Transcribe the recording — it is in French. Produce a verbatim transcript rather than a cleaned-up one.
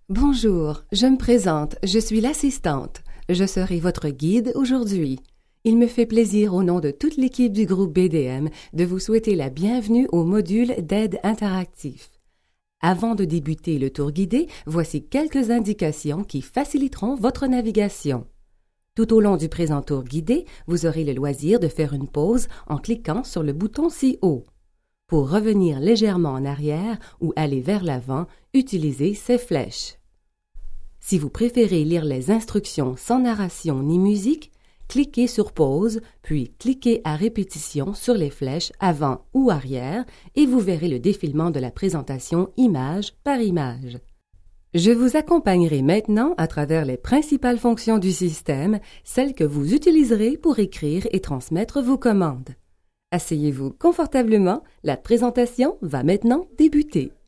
Bonjour, je me présente, je suis l'assistante. Je serai votre guide aujourd'hui. Il me fait plaisir au nom de toute l'équipe du groupe B D M de vous souhaiter la bienvenue au module d'aide interactif. Avant de débuter le tour guidé, voici quelques indications qui faciliteront votre navigation. Tout au long du présent tour guidé, vous aurez le loisir de faire une pause en cliquant sur le bouton ci-haut. Pour revenir légèrement en arrière ou aller vers l'avant, utilisez ces flèches. Si vous préférez lire les instructions sans narration ni musique, cliquez sur pause, puis cliquez à répétition sur les flèches avant ou arrière et vous verrez le défilement de la présentation image par image. Je vous accompagnerai maintenant à travers les principales fonctions du système, celles que vous utiliserez pour écrire et transmettre vos commandes. Asseyez-vous confortablement, la présentation va maintenant débuter.